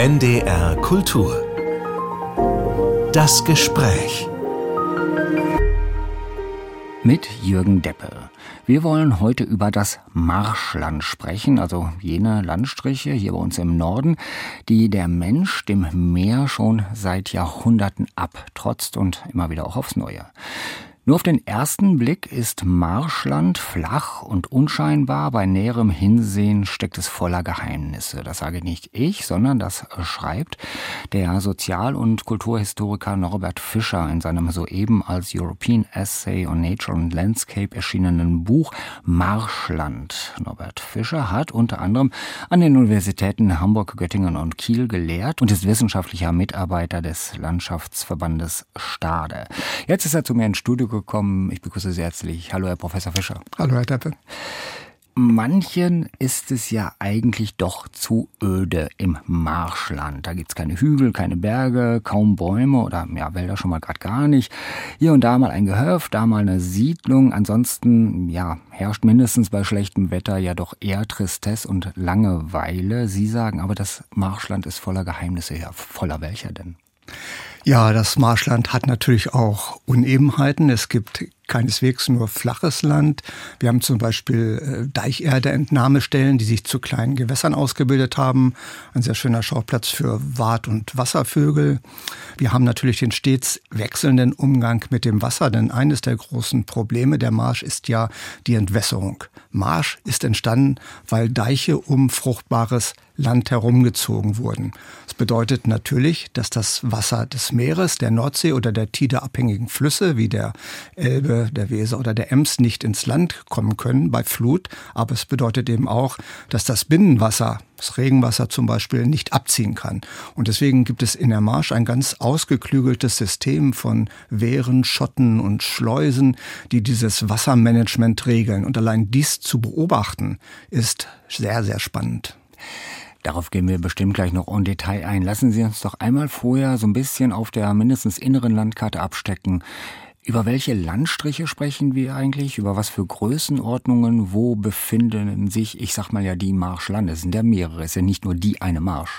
NDR Kultur. Das Gespräch. Mit Jürgen Deppe. Wir wollen heute über das Marschland sprechen, also jene Landstriche hier bei uns im Norden, die der Mensch dem Meer schon seit Jahrhunderten abtrotzt und immer wieder auch aufs Neue. Nur auf den ersten Blick ist Marschland flach und unscheinbar. Bei näherem Hinsehen steckt es voller Geheimnisse. Das sage nicht ich, sondern das schreibt der Sozial- und Kulturhistoriker Norbert Fischer in seinem soeben als European Essay on Nature and Landscape erschienenen Buch Marschland. Norbert Fischer hat unter anderem an den Universitäten Hamburg, Göttingen und Kiel gelehrt und ist wissenschaftlicher Mitarbeiter des Landschaftsverbandes Stade. Jetzt ist er zu mir ins Studio gekommen. Ich begrüße Sie herzlich. Hallo, Herr Professor Fischer. Hallo, Herr Deppe. Manchen ist es ja eigentlich doch zu öde im Marschland. Da gibt's keine Hügel, keine Berge, kaum Bäume oder Wälder schon mal gerade gar nicht. Hier und da mal ein Gehöft, da mal eine Siedlung. Ansonsten herrscht mindestens bei schlechtem Wetter ja doch eher Tristesse und Langeweile. Sie sagen aber, das Marschland ist voller Geheimnisse. Ja, voller welcher denn? Ja, das Marschland hat natürlich auch Unebenheiten. Es gibt keineswegs nur flaches Land. Wir haben zum Beispiel Deicherdeentnahmestellen, die sich zu kleinen Gewässern ausgebildet haben. Ein sehr schöner Schauplatz für Wart- und Wasservögel. Wir haben natürlich den stets wechselnden Umgang mit dem Wasser, denn eines der großen Probleme der Marsch ist ja die Entwässerung. Marsch ist entstanden, weil Deiche um fruchtbares Land herumgezogen wurden. Das bedeutet natürlich, dass das Wasser des Meeres, der Nordsee oder der tideabhängigen Flüsse wie der Elbe, der Weser oder der Ems nicht ins Land kommen können bei Flut. Aber es bedeutet eben auch, dass das Binnenwasser, das Regenwasser zum Beispiel, nicht abziehen kann. Und deswegen gibt es in der Marsch ein ganz ausgeklügeltes System von Wehren, Schotten und Schleusen, die dieses Wassermanagement regeln. Und allein dies zu beobachten, ist sehr, sehr spannend. Darauf gehen wir bestimmt gleich noch en Detail ein. Lassen Sie uns doch einmal vorher so ein bisschen auf der mindestens inneren Landkarte abstecken. Über welche Landstriche sprechen wir eigentlich? Über was für Größenordnungen? Wo befinden sich, die Marschlande? Es sind ja mehrere, es ist ja nicht nur die eine Marsch.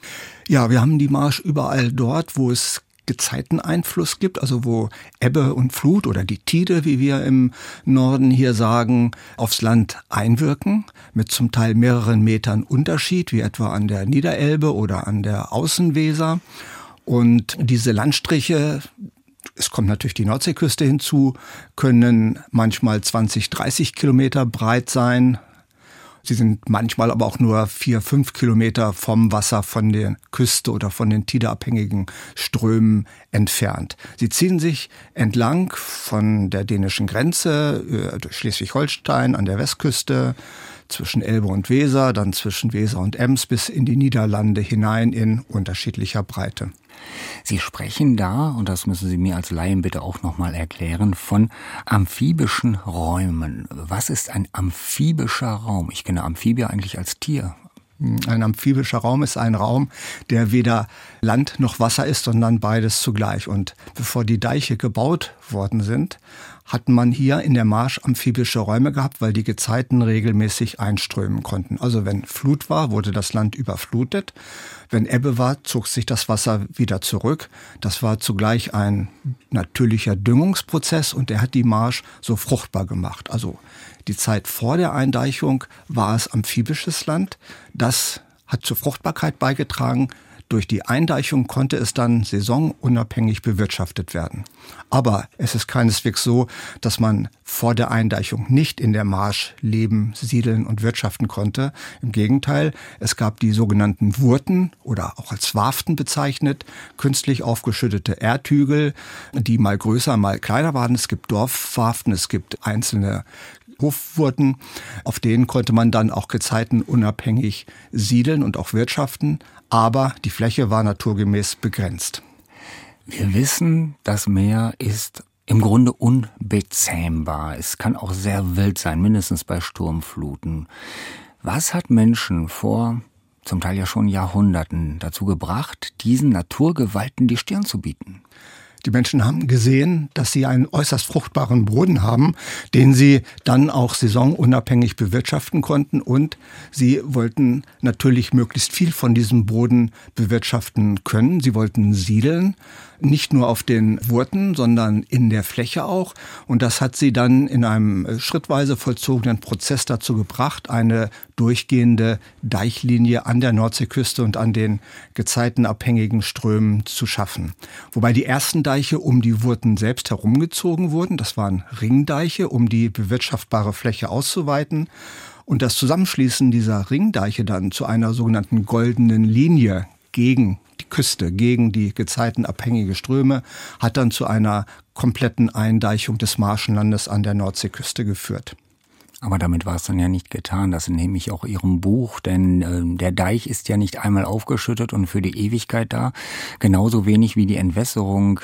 Ja, wir haben die Marsch überall dort, wo es Gezeiteneinfluss gibt, also wo Ebbe und Flut oder die Tide, wie wir im Norden hier sagen, aufs Land einwirken, mit zum Teil mehreren Metern Unterschied, wie etwa an der Niederelbe oder an der Außenweser. Und diese Landstriche, es kommt natürlich die Nordseeküste hinzu, können manchmal 20, 30 Kilometer breit sein. Sie sind manchmal aber auch nur 4, 5 Kilometer vom Wasser, von der Küste oder von den tideabhängigen Strömen entfernt. Sie ziehen sich entlang von der dänischen Grenze, durch Schleswig-Holstein an der Westküste, zwischen Elbe und Weser, dann zwischen Weser und Ems bis in die Niederlande hinein in unterschiedlicher Breite. Sie sprechen da, und das müssen Sie mir als Laien bitte auch nochmal erklären, von amphibischen Räumen. Was ist ein amphibischer Raum? Ich kenne Amphibia eigentlich als Tier. Ein amphibischer Raum ist ein Raum, der weder Land noch Wasser ist, sondern beides zugleich. Und bevor die Deiche gebaut worden sind, hat man hier in der Marsch amphibische Räume gehabt, weil die Gezeiten regelmäßig einströmen konnten. Also wenn Flut war, wurde das Land überflutet. Wenn Ebbe war, zog sich das Wasser wieder zurück. Das war zugleich ein natürlicher Düngungsprozess und der hat die Marsch so fruchtbar gemacht. Also die Zeit vor der Eindeichung war es amphibisches Land. Das hat zur Fruchtbarkeit beigetragen. Durch die Eindeichung konnte es dann saisonunabhängig bewirtschaftet werden. Aber es ist keineswegs so, dass man vor der Eindeichung nicht in der Marsch leben, siedeln und wirtschaften konnte. Im Gegenteil, es gab die sogenannten Wurten oder auch als Warften bezeichnet, künstlich aufgeschüttete Erdhügel, die mal größer, mal kleiner waren. Es gibt Dorfwarften, es gibt einzelne Hofwurten, auf denen konnte man dann auch gezeitenunabhängig siedeln und auch wirtschaften, aber die Fläche war naturgemäß begrenzt. Wir wissen, das Meer ist im Grunde unbezähmbar. Es kann auch sehr wild sein, mindestens bei Sturmfluten. Was hat Menschen vor, zum Teil ja schon Jahrhunderten, dazu gebracht, diesen Naturgewalten die Stirn zu bieten? Die Menschen haben gesehen, dass sie einen äußerst fruchtbaren Boden haben, den sie dann auch saisonunabhängig bewirtschaften konnten. Und sie wollten natürlich möglichst viel von diesem Boden bewirtschaften können. Sie wollten siedeln, nicht nur auf den Wurten, sondern in der Fläche auch. Und das hat sie dann in einem schrittweise vollzogenen Prozess dazu gebracht, eine durchgehende Deichlinie an der Nordseeküste und an den gezeitenabhängigen Strömen zu schaffen. Wobei die ersten Deiche um die Wurten selbst herumgezogen wurden. Das waren Ringdeiche, um die bewirtschaftbare Fläche auszuweiten. Und das Zusammenschließen dieser Ringdeiche dann zu einer sogenannten goldenen Linie gegen die Küste, gegen die gezeitenabhängige Ströme, hat dann zu einer kompletten Eindeichung des Marschenlandes an der Nordseeküste geführt. Aber damit war es dann ja nicht getan. Das entnehme ich auch Ihrem Buch, denn der Deich ist ja nicht einmal aufgeschüttet und für die Ewigkeit da. Genauso wenig wie die Entwässerung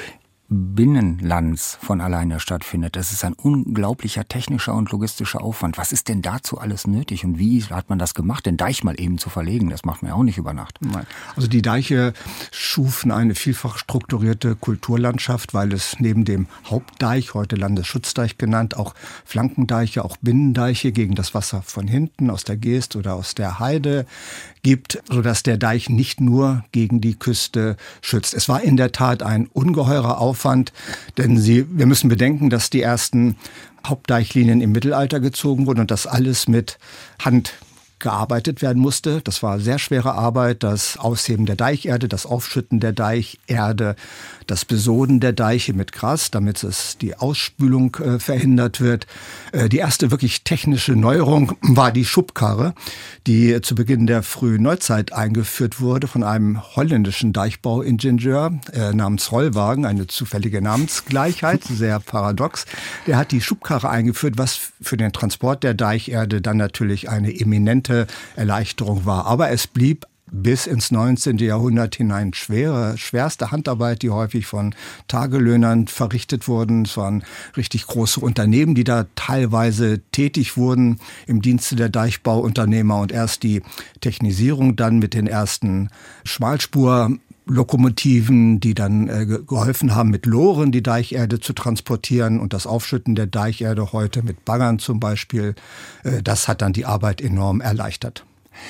Binnenlands von alleine stattfindet. Das ist ein unglaublicher technischer und logistischer Aufwand. Was ist denn dazu alles nötig und wie hat man das gemacht, den Deich mal eben zu verlegen? Das macht man ja auch nicht über Nacht. Nein. Also die Deiche schufen eine vielfach strukturierte Kulturlandschaft, weil es neben dem Hauptdeich, heute Landesschutzdeich genannt, auch Flankendeiche, auch Binnendeiche gegen das Wasser von hinten aus der Geest oder aus der Heide gibt, sodass der Deich nicht nur gegen die Küste schützt. Es war in der Tat ein ungeheurer Aufwand, denn wir müssen bedenken, dass die ersten Hauptdeichlinien im Mittelalter gezogen wurden und das alles mit Hand gearbeitet werden musste. Das war sehr schwere Arbeit, das Ausheben der Deicherde, das Aufschütten der Deicherde, das Besoden der Deiche mit Gras, damit es die Ausspülung verhindert wird. Die erste wirklich technische Neuerung war die Schubkarre, die zu Beginn der frühen Neuzeit eingeführt wurde von einem holländischen Deichbauingenieur namens Rollwagen, eine zufällige Namensgleichheit, sehr paradox. Der hat die Schubkarre eingeführt, was für den Transport der Deicherde dann natürlich eine eminente Erleichterung war. Aber es blieb bis ins 19. Jahrhundert hinein schwerste Handarbeit, die häufig von Tagelöhnern verrichtet wurden. Es waren richtig große Unternehmen, die da teilweise tätig wurden im Dienste der Deichbauunternehmer. Und erst die Technisierung dann mit den ersten Schmalspurlokomotiven, die dann geholfen haben, mit Loren die Deicherde zu transportieren und das Aufschütten der Deicherde heute mit Baggern zum Beispiel, das hat dann die Arbeit enorm erleichtert.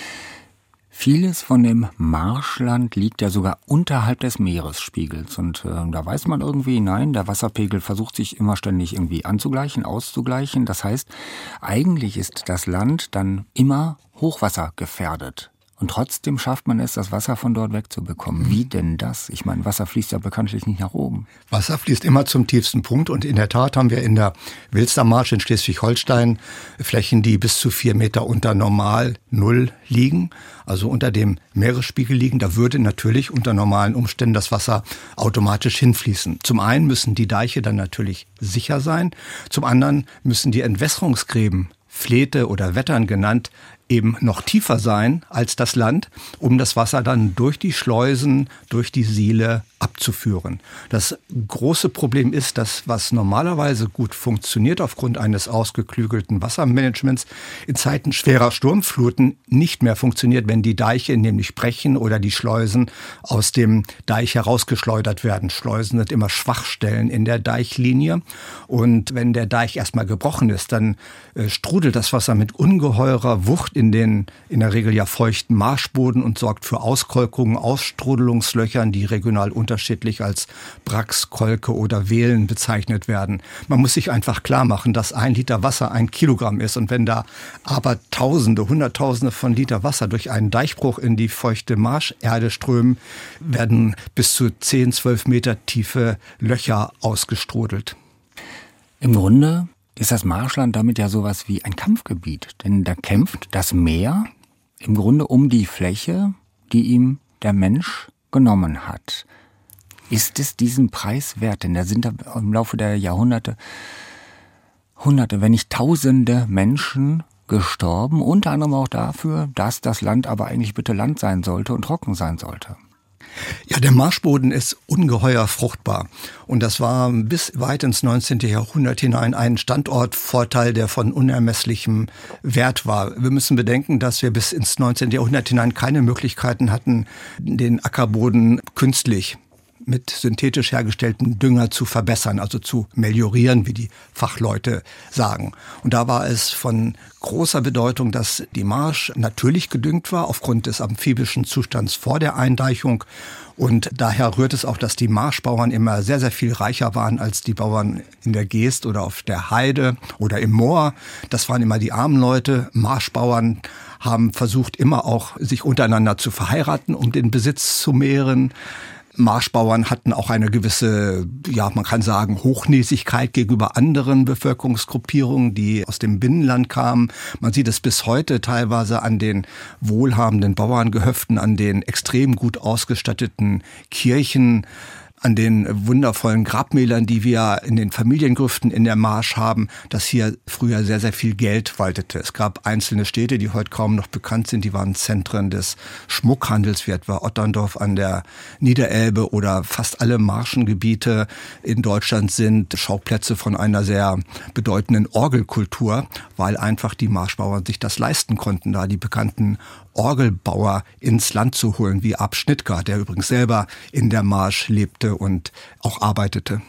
Vieles von dem Marschland liegt ja sogar unterhalb des Meeresspiegels und da weiß man irgendwie, nein, der Wasserpegel versucht sich immer ständig irgendwie anzugleichen, auszugleichen. Das heißt, eigentlich ist das Land dann immer hochwassergefährdet. Und trotzdem schafft man es, das Wasser von dort wegzubekommen. Wie denn das? Ich meine, Wasser fließt ja bekanntlich nicht nach oben. Wasser fließt immer zum tiefsten Punkt. Und in der Tat haben wir in der Wilstermarsch in Schleswig-Holstein Flächen, die bis zu 4 Meter unter Normal Null liegen, also unter dem Meeresspiegel liegen. Da würde natürlich unter normalen Umständen das Wasser automatisch hinfließen. Zum einen müssen die Deiche dann natürlich sicher sein. Zum anderen müssen die Entwässerungsgräben, Fläte oder Wettern genannt, eben noch tiefer sein als das Land, um das Wasser dann durch die Schleusen, durch die Siele abzuführen. Das große Problem ist, dass was normalerweise gut funktioniert aufgrund eines ausgeklügelten Wassermanagements in Zeiten schwerer Sturmfluten nicht mehr funktioniert, wenn die Deiche nämlich brechen oder die Schleusen aus dem Deich herausgeschleudert werden. Schleusen sind immer Schwachstellen in der Deichlinie und wenn der Deich erstmal gebrochen ist, dann strudelt das Wasser mit ungeheurer Wucht in der Regel ja feuchten Marschboden und sorgt für Auskolkungen, Ausstrudelungslöchern, die regional unterschiedlich als Brax, Kolke oder Wehlen bezeichnet werden. Man muss sich einfach klar machen, dass 1 Liter Wasser 1 Kilogramm ist und wenn da aber Tausende, Hunderttausende von Liter Wasser durch einen Deichbruch in die feuchte Marscherde strömen, werden bis zu 10, 12 Meter tiefe Löcher ausgestrudelt. Im Grunde ist das Marschland damit ja sowas wie ein Kampfgebiet. Denn da kämpft das Meer im Grunde um die Fläche, die ihm der Mensch genommen hat. Ist es diesen Preis wert? Denn da sind im Laufe der Jahrhunderte Hunderte, wenn nicht Tausende Menschen gestorben. Unter anderem auch dafür, dass das Land aber eigentlich bitte Land sein sollte und trocken sein sollte. Ja, der Marschboden ist ungeheuer fruchtbar. Und das war bis weit ins 19. Jahrhundert hinein ein Standortvorteil, der von unermesslichem Wert war. Wir müssen bedenken, dass wir bis ins 19. Jahrhundert hinein keine Möglichkeiten hatten, den Ackerboden künstlich mit synthetisch hergestelltem Dünger zu verbessern, also zu meliorieren, wie die Fachleute sagen. Und da war es von großer Bedeutung, dass die Marsch natürlich gedüngt war, aufgrund des amphibischen Zustands vor der Eindeichung. Und daher rührt es auch, dass die Marschbauern immer sehr, sehr viel reicher waren als die Bauern in der Geest oder auf der Heide oder im Moor. Das waren immer die armen Leute. Marschbauern haben versucht, immer auch sich untereinander zu verheiraten, um den Besitz zu mehren. Marschbauern hatten auch eine gewisse, ja, man kann sagen, Hochnäsigkeit gegenüber anderen Bevölkerungsgruppierungen, die aus dem Binnenland kamen. Man sieht es bis heute teilweise an den wohlhabenden Bauerngehöften, an den extrem gut ausgestatteten Kirchen, an den wundervollen Grabmälern, die wir in den Familiengrüften in der Marsch haben, dass hier früher sehr, sehr viel Geld waltete. Es gab einzelne Städte, die heute kaum noch bekannt sind, die waren Zentren des Schmuckhandels, wie etwa Otterndorf an der Niederelbe, oder fast alle Marschengebiete in Deutschland sind Schauplätze von einer sehr bedeutenden Orgelkultur, weil einfach die Marschbauern sich das leisten konnten, da die bekannten Orgelbauer ins Land zu holen, wie Ab Schnittger, der übrigens selber in der Marsch lebte und auch arbeitete.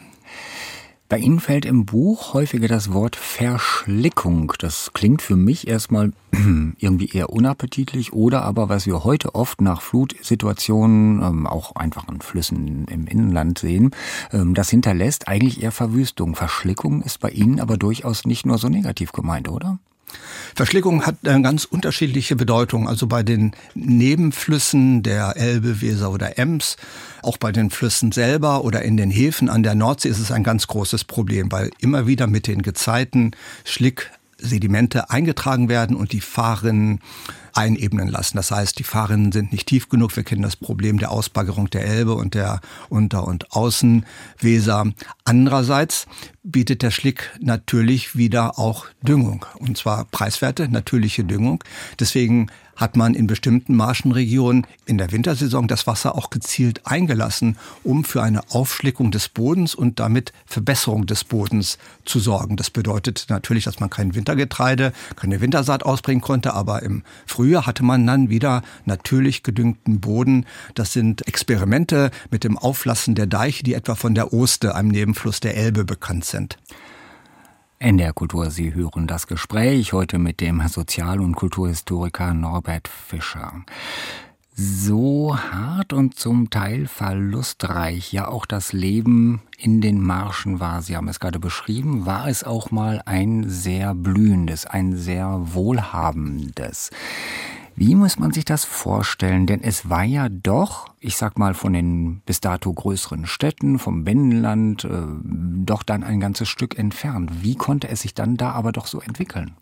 Bei Ihnen fällt im Buch häufiger das Wort Verschlickung. Das klingt für mich erstmal irgendwie eher unappetitlich, oder aber, was wir heute oft nach Flutsituationen, auch einfach an Flüssen im Inland sehen, das hinterlässt eigentlich eher Verwüstung. Verschlickung ist bei Ihnen aber durchaus nicht nur so negativ gemeint, oder? Verschlickung hat eine ganz unterschiedliche Bedeutung. Also bei den Nebenflüssen der Elbe, Weser oder Ems, auch bei den Flüssen selber oder in den Häfen an der Nordsee ist es ein ganz großes Problem, weil immer wieder mit den Gezeiten Schlicksedimente eingetragen werden und die Fahrrinnen einebnen lassen. Das heißt, die Fahrrinnen sind nicht tief genug. Wir kennen das Problem der Ausbaggerung der Elbe und der Unter- und Außenweser. Andererseits bietet der Schlick natürlich wieder auch Düngung, und zwar preiswerte, natürliche Düngung. Deswegen hat man in bestimmten Marschenregionen in der Wintersaison das Wasser auch gezielt eingelassen, um für eine Aufschlickung des Bodens und damit Verbesserung des Bodens zu sorgen. Das bedeutet natürlich, dass man kein Wintergetreide, keine Wintersaat ausbringen konnte, aber im Frühjahr hatte man dann wieder natürlich gedüngten Boden. Das sind Experimente mit dem Auflassen der Deiche, die etwa von der Oste, einem Nebenfluss der Elbe, bekannt sind. NDR Kultur, Sie hören das Gespräch heute mit dem Sozial- und Kulturhistoriker Norbert Fischer. So hart und zum Teil verlustreich ja auch das Leben in den Marschen war, Sie haben es gerade beschrieben, war es auch mal ein sehr blühendes, ein sehr wohlhabendes. Wie muss man sich das vorstellen? Denn es war ja doch, ich sag mal, von den bis dato größeren Städten, vom Binnenland, doch dann ein ganzes Stück entfernt. Wie konnte es sich dann da aber doch so entwickeln?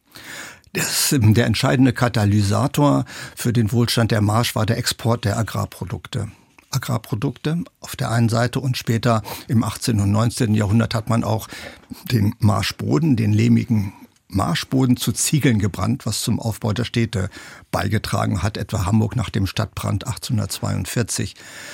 Der entscheidende Katalysator für den Wohlstand der Marsch war der Export der Agrarprodukte. Agrarprodukte auf der einen Seite, und später im 18. und 19. Jahrhundert hat man auch den Marschboden, den lehmigen Marschboden zu Ziegeln gebrannt, was zum Aufbau der Städte beigetragen hat, etwa Hamburg nach dem Stadtbrand 1842.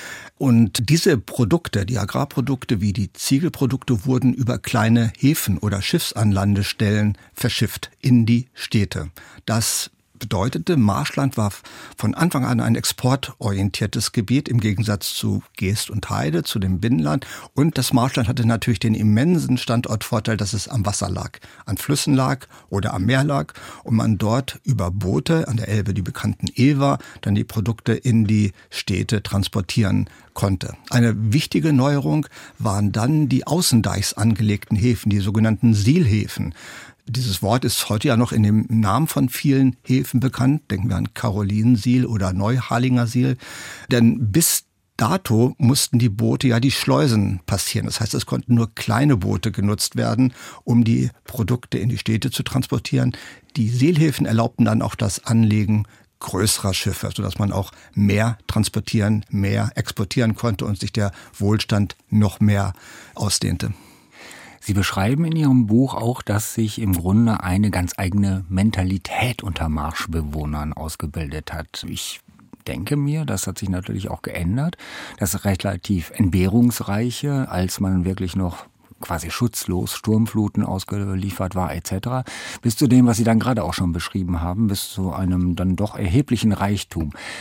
Und diese Produkte, die Agrarprodukte wie die Ziegelprodukte, wurden über kleine Häfen oder Schiffsanlandestellen verschifft in die Städte. Das bedeutete, Marschland war von Anfang an ein exportorientiertes Gebiet im Gegensatz zu Geest und Heide, zu dem Binnenland. Und das Marschland hatte natürlich den immensen Standortvorteil, dass es am Wasser lag, an Flüssen lag oder am Meer lag und man dort über Boote, an der Elbe die bekannten Ewer, dann die Produkte in die Städte transportieren konnte. Eine wichtige Neuerung waren dann die außendeichs angelegten Häfen, die sogenannten Sielhäfen. Dieses Wort ist heute ja noch in dem Namen von vielen Häfen bekannt. Denken wir an Carolinensiel oder Neuharlinger Siel. Denn bis dato mussten die Boote ja die Schleusen passieren. Das heißt, es konnten nur kleine Boote genutzt werden, um die Produkte in die Städte zu transportieren. Die Seelhäfen erlaubten dann auch das Anlegen größerer Schiffe, sodass man auch mehr transportieren, mehr exportieren konnte und sich der Wohlstand noch mehr ausdehnte. Sie beschreiben in Ihrem Buch auch, dass sich im Grunde eine ganz eigene Mentalität unter Marschbewohnern ausgebildet hat. Ich denke mir, das hat sich natürlich auch geändert. Das relativ entbehrungsreiche, als man wirklich noch quasi schutzlos Sturmfluten ausgeliefert war etc., bis zu dem, was Sie dann gerade auch schon beschrieben haben, bis zu einem dann doch erheblichen Reichtum.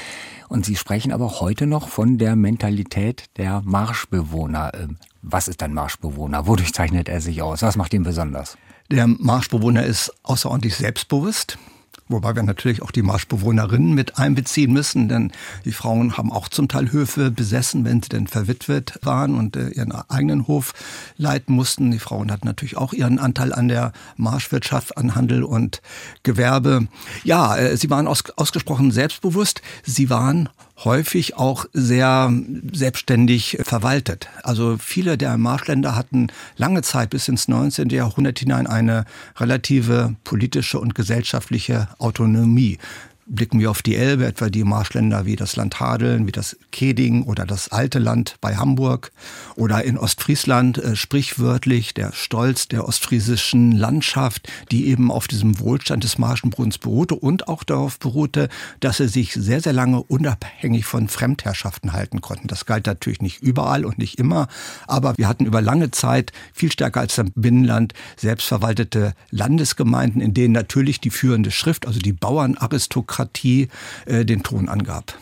Und Sie sprechen aber heute noch von der Mentalität der Marschbewohner. Was ist ein Marschbewohner? Wodurch zeichnet er sich aus? Was macht ihn besonders? Der Marschbewohner ist außerordentlich selbstbewusst. Wobei wir natürlich auch die Marschbewohnerinnen mit einbeziehen müssen, denn die Frauen haben auch zum Teil Höfe besessen, wenn sie denn verwitwet waren und ihren eigenen Hof leiten mussten. Die Frauen hatten natürlich auch ihren Anteil an der Marschwirtschaft, an Handel und Gewerbe. Ja, sie waren ausgesprochen selbstbewusst. Sie waren häufig auch sehr selbstständig verwaltet. Also viele der Marschländer hatten lange Zeit bis ins 19. Jahrhundert hinein eine relative politische und gesellschaftliche Autonomie. Blicken wir auf die Elbe, etwa die Marschländer wie das Land Hadeln, wie das Keding oder das Alte Land bei Hamburg oder in Ostfriesland sprichwörtlich der Stolz der ostfriesischen Landschaft, die eben auf diesem Wohlstand des Marschenbodens beruhte und auch darauf beruhte, dass sie sich sehr, sehr lange unabhängig von Fremdherrschaften halten konnten. Das galt natürlich nicht überall und nicht immer, aber wir hatten über lange Zeit viel stärker als im Binnenland selbstverwaltete Landesgemeinden, in denen natürlich die führende Schrift, also die Bauernaristokratie, den Ton angab.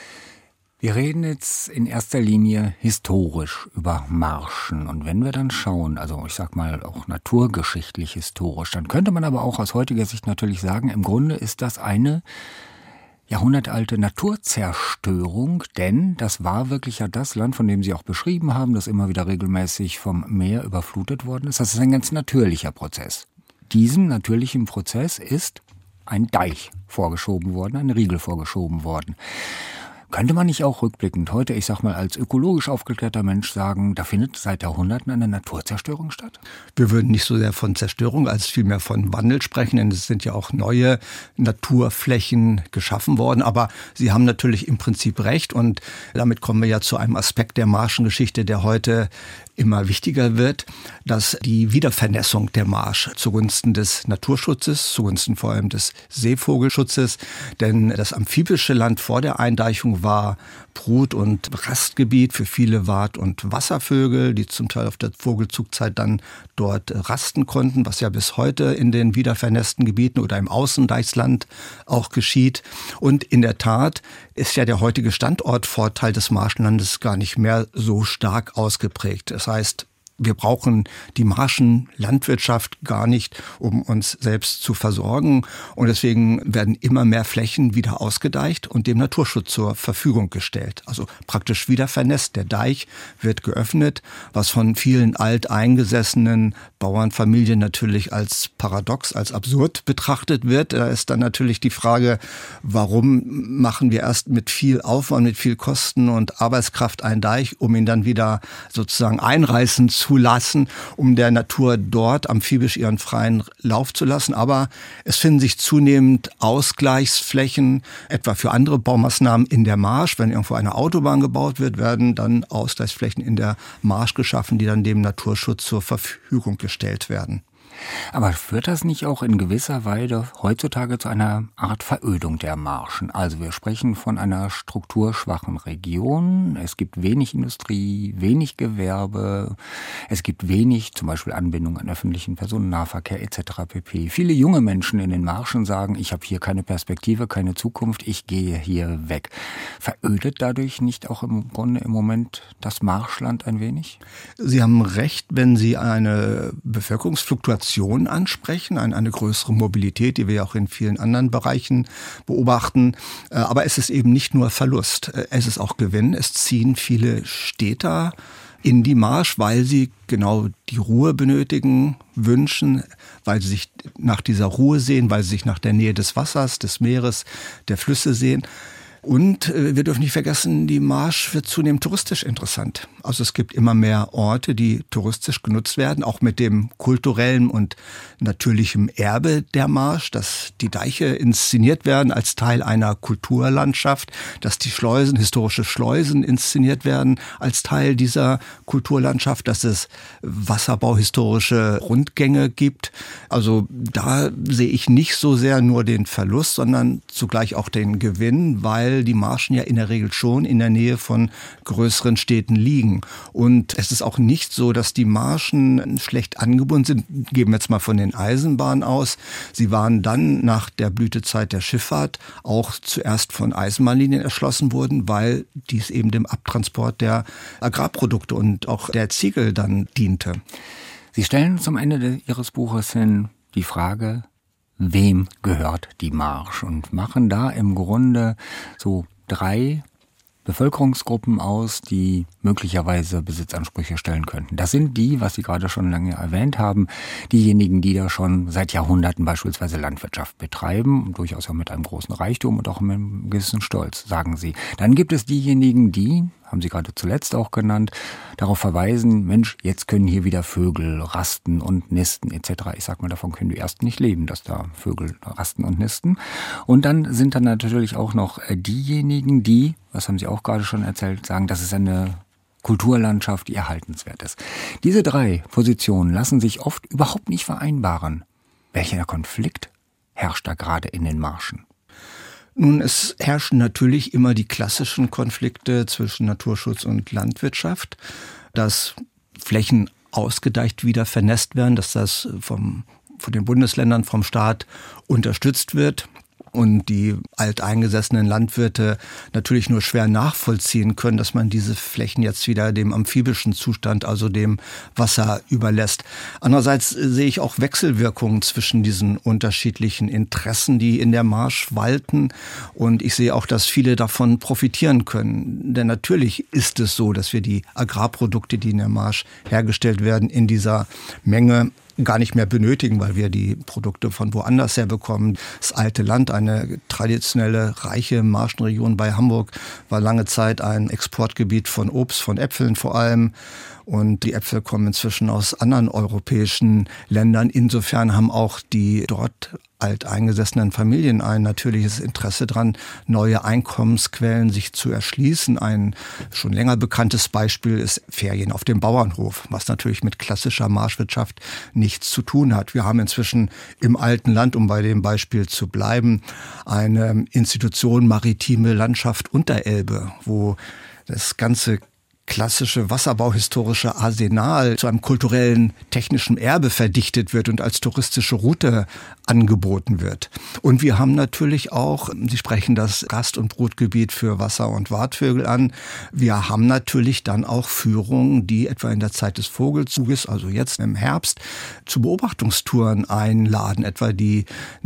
Wir reden jetzt in erster Linie historisch über Marschen. Und wenn wir dann schauen, also ich sag mal auch naturgeschichtlich historisch, dann könnte man aber auch aus heutiger Sicht natürlich sagen, im Grunde ist das eine jahrhundertalte Naturzerstörung, denn das war wirklich ja das Land, von dem Sie auch beschrieben haben, das immer wieder regelmäßig vom Meer überflutet worden ist. Das ist ein ganz natürlicher Prozess. Diesem natürlichen Prozess ist ein Deich vorgeschoben worden, ein Riegel vorgeschoben worden. Könnte man nicht auch rückblickend heute, ich sag mal als ökologisch aufgeklärter Mensch sagen, da findet seit Jahrhunderten eine Naturzerstörung statt? Wir würden nicht so sehr von Zerstörung als vielmehr von Wandel sprechen, denn es sind ja auch neue Naturflächen geschaffen worden. Aber Sie haben natürlich im Prinzip recht und damit kommen wir ja zu einem Aspekt der Marschengeschichte, der heute immer wichtiger wird, dass die Wiedervernässung der Marsch zugunsten des Naturschutzes, zugunsten vor allem des Seevogelschutzes, denn das amphibische Land vor der Eindeichung war Brut- und Rastgebiet für viele Wart- und Wasservögel, die zum Teil auf der Vogelzugzeit dann dort rasten konnten, was ja bis heute in den wiedervernässten Gebieten oder im Außendeichsland auch geschieht. Und in der Tat ist ja der heutige Standortvorteil des Marschlandes gar nicht mehr so stark ausgeprägt. Das heißt, wir brauchen die Marschenlandwirtschaft gar nicht, um uns selbst zu versorgen. Und deswegen werden immer mehr Flächen wieder ausgedeicht und dem Naturschutz zur Verfügung gestellt. Also praktisch wieder vernässt. Der Deich wird geöffnet, was von vielen alteingesessenen Bauernfamilien natürlich als paradox, als absurd betrachtet wird. Da ist dann natürlich die Frage, warum machen wir erst mit viel Aufwand, mit viel Kosten und Arbeitskraft einen Deich, um ihn dann wieder sozusagen einreißen zu lassen, um der Natur dort amphibisch ihren freien Lauf zu lassen. Aber es finden sich zunehmend Ausgleichsflächen, etwa für andere Baumaßnahmen in der Marsch. Wenn irgendwo eine Autobahn gebaut wird, werden dann Ausgleichsflächen in der Marsch geschaffen, die dann dem Naturschutz zur Verfügung gestellt werden. Aber führt das nicht auch in gewisser Weise heutzutage zu einer Art Verödung der Marschen? Also wir sprechen von einer strukturschwachen Region. Es gibt wenig Industrie, wenig Gewerbe. Es gibt wenig, zum Beispiel Anbindung an öffentlichen Personennahverkehr etc. pp. Viele junge Menschen in den Marschen sagen, ich habe hier keine Perspektive, keine Zukunft, ich gehe hier weg. Verödet dadurch nicht auch im Grunde im Moment das Marschland ein wenig? Sie haben recht, wenn Sie eine Bevölkerungsfluktuation ansprechen, eine größere Mobilität, die wir ja auch in vielen anderen Bereichen beobachten. Aber es ist eben nicht nur Verlust, es ist auch Gewinn. Es ziehen viele Städter in die Marsch, weil sie genau die Ruhe benötigen, wünschen, weil sie sich nach dieser Ruhe sehen, weil sie sich nach der Nähe des Wassers, des Meeres, der Flüsse sehen. Und wir dürfen nicht vergessen, die Marsch wird zunehmend touristisch interessant. Also es gibt immer mehr Orte, die touristisch genutzt werden, auch mit dem kulturellen und natürlichen Erbe der Marsch, dass die Deiche inszeniert werden als Teil einer Kulturlandschaft, dass die Schleusen, historische Schleusen inszeniert werden als Teil dieser Kulturlandschaft, dass es wasserbauhistorische Rundgänge gibt. Also da sehe ich nicht so sehr nur den Verlust, sondern zugleich auch den Gewinn, weil weil die Marschen ja in der Regel schon in der Nähe von größeren Städten liegen. Und es ist auch nicht so, dass die Marschen schlecht angebunden sind. Gehen wir jetzt mal von den Eisenbahnen aus. Sie waren dann nach der Blütezeit der Schifffahrt auch zuerst von Eisenbahnlinien erschlossen worden, weil dies eben dem Abtransport der Agrarprodukte und auch der Ziegel dann diente. Sie stellen zum Ende Ihres Buches hin die Frage, wem gehört die Marsch? Und machen da im Grunde so 3 Bevölkerungsgruppen aus, die möglicherweise Besitzansprüche stellen könnten. Das sind die, was Sie gerade schon lange erwähnt haben, diejenigen, die da schon seit Jahrhunderten beispielsweise Landwirtschaft betreiben, durchaus auch mit einem großen Reichtum und auch mit einem gewissen Stolz, sagen Sie. Dann gibt es diejenigen, die, haben Sie gerade zuletzt auch genannt, darauf verweisen, Mensch, jetzt können hier wieder Vögel rasten und nisten etc. Ich sag mal, davon können die Ersten nicht leben, dass da Vögel rasten und nisten. Und dann sind dann natürlich auch noch diejenigen, die, was haben Sie auch gerade schon erzählt, sagen, das ist eine Kulturlandschaft, die erhaltenswert ist. Diese 3 Positionen lassen sich oft überhaupt nicht vereinbaren. Welcher Konflikt herrscht da gerade in den Marschen? Nun, es herrschen natürlich immer die klassischen Konflikte zwischen Naturschutz und Landwirtschaft, dass Flächen ausgedeicht wieder vernässt werden, dass das von den Bundesländern, vom Staat unterstützt wird. Und die alteingesessenen Landwirte natürlich nur schwer nachvollziehen können, dass man diese Flächen jetzt wieder dem amphibischen Zustand, also dem Wasser, überlässt. Andererseits sehe ich auch Wechselwirkungen zwischen diesen unterschiedlichen Interessen, die in der Marsch walten. Und ich sehe auch, dass viele davon profitieren können. Denn natürlich ist es so, dass wir die Agrarprodukte, die in der Marsch hergestellt werden, in dieser Menge gar nicht mehr benötigen, weil wir die Produkte von woanders her bekommen. Das alte Land, eine traditionelle, reiche Marschenregion bei Hamburg, war lange Zeit ein Exportgebiet von Obst, von Äpfeln vor allem. Und die Äpfel kommen inzwischen aus anderen europäischen Ländern. Insofern haben auch die dort alteingesessenen Familien ein natürliches Interesse daran, neue Einkommensquellen sich zu erschließen. Ein schon länger bekanntes Beispiel ist Ferien auf dem Bauernhof, was natürlich mit klassischer Marschwirtschaft nichts zu tun hat. Wir haben inzwischen im alten Land, um bei dem Beispiel zu bleiben, eine Institution Maritime Landschaft Unterelbe, wo das ganze klassische wasserbauhistorische Arsenal zu einem kulturellen, technischen Erbe verdichtet wird und als touristische Route angeboten wird. Und wir haben natürlich auch, Sie sprechen das Rast- und Brutgebiet für Wasser- und Wartvögel an, wir haben natürlich dann auch Führungen, die etwa in der Zeit des Vogelzuges, also jetzt im Herbst, zu Beobachtungstouren einladen, etwa die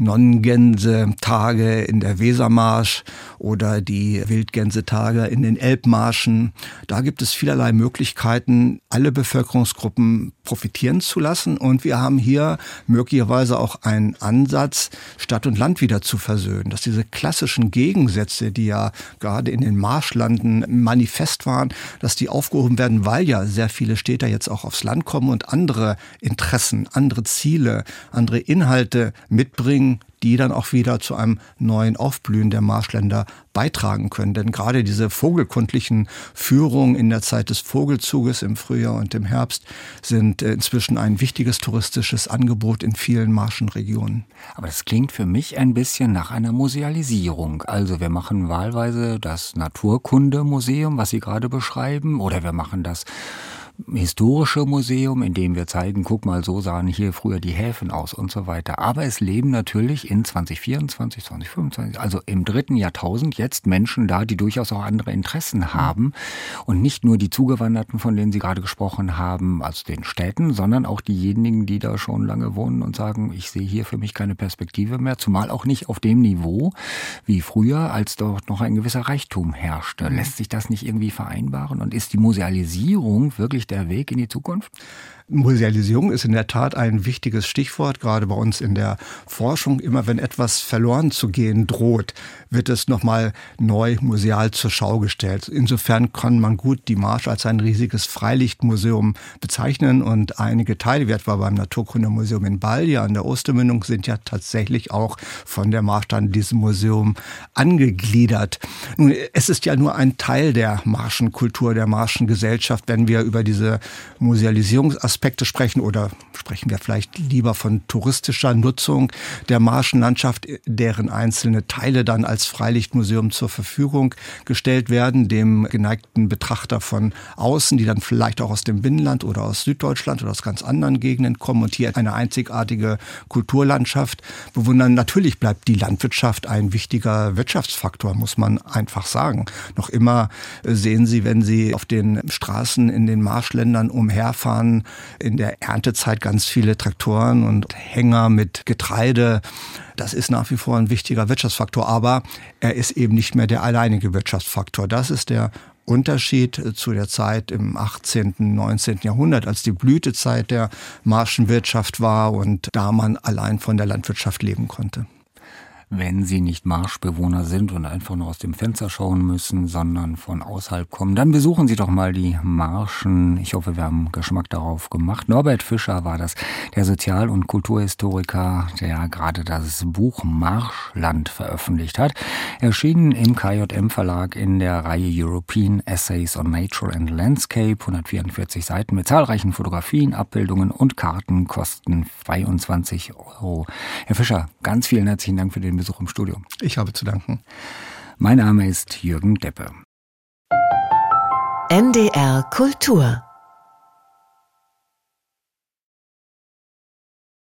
Nonnengänse-Tage in der Wesermarsch oder die Wildgänsetage in den Elbmarschen. Da gibt es vielerlei Möglichkeiten, alle Bevölkerungsgruppen profitieren zu lassen. Und wir haben hier möglicherweise auch einen Ansatz, Stadt und Land wieder zu versöhnen. Dass diese klassischen Gegensätze, die ja gerade in den Marschlanden manifest waren, dass die aufgehoben werden, weil ja sehr viele Städter jetzt auch aufs Land kommen und andere Interessen, andere Ziele, andere Inhalte mitbringen, die dann auch wieder zu einem neuen Aufblühen der Marschländer beitragen können. Denn gerade diese vogelkundlichen Führungen in der Zeit des Vogelzuges im Frühjahr und im Herbst sind inzwischen ein wichtiges touristisches Angebot in vielen Marschenregionen. Aber das klingt für mich ein bisschen nach einer Musealisierung. Also wir machen wahlweise das Naturkundemuseum, was Sie gerade beschreiben, oder wir machen das historische Museum, in dem wir zeigen, guck mal, so sahen hier früher die Häfen aus und so weiter. Aber es leben natürlich in 2024, 2025, also im 3. Jahrtausend jetzt Menschen da, die durchaus auch andere Interessen haben und nicht nur die Zugewanderten, von denen Sie gerade gesprochen haben, aus den Städten, sondern auch diejenigen, die da schon lange wohnen und sagen, ich sehe hier für mich keine Perspektive mehr, zumal auch nicht auf dem Niveau wie früher, als dort noch ein gewisser Reichtum herrschte. Lässt sich das nicht irgendwie vereinbaren und ist die Musealisierung wirklich der Weg in die Zukunft? Musealisierung ist in der Tat ein wichtiges Stichwort, gerade bei uns in der Forschung. Immer wenn etwas verloren zu gehen droht, wird es nochmal neu museal zur Schau gestellt. Insofern kann man gut die Marsch als ein riesiges Freilichtmuseum bezeichnen und einige Teile, wie etwa beim Naturkundemuseum in Baldia an der Ostermündung, sind ja tatsächlich auch von der Marsch an diesem Museum angegliedert. Nun, es ist ja nur ein Teil der Marschenkultur, der Marschengesellschaft, wenn wir über diese Musealisierungsaspekte Aspekte sprechen oder sprechen wir vielleicht lieber von touristischer Nutzung der Marschenlandschaft, deren einzelne Teile dann als Freilichtmuseum zur Verfügung gestellt werden, dem geneigten Betrachter von außen, die dann vielleicht auch aus dem Binnenland oder aus Süddeutschland oder aus ganz anderen Gegenden kommen und hier eine einzigartige Kulturlandschaft bewundern. Natürlich bleibt die Landwirtschaft ein wichtiger Wirtschaftsfaktor, muss man einfach sagen. Noch immer sehen Sie, wenn Sie auf den Straßen in den Marschländern umherfahren, in der Erntezeit ganz viele Traktoren und Hänger mit Getreide. Das ist nach wie vor ein wichtiger Wirtschaftsfaktor, aber er ist eben nicht mehr der alleinige Wirtschaftsfaktor. Das ist der Unterschied zu der Zeit im 18., 19. Jahrhundert, als die Blütezeit der Marschenwirtschaft war und da man allein von der Landwirtschaft leben konnte. Wenn Sie nicht Marschbewohner sind und einfach nur aus dem Fenster schauen müssen, sondern von außerhalb kommen, dann besuchen Sie doch mal die Marschen. Ich hoffe, wir haben Geschmack darauf gemacht. Norbert Fischer war das, der Sozial- und Kulturhistoriker, der gerade das Buch Marschland veröffentlicht hat. Erschienen im KJM-Verlag in der Reihe European Essays on Nature and Landscape. 144 Seiten mit zahlreichen Fotografien, Abbildungen und Karten, kosten 22 €. Herr Fischer, ganz vielen herzlichen Dank für den Besuch im Studio. Ich habe zu danken. Mein Name ist Jürgen Deppe. NDR Kultur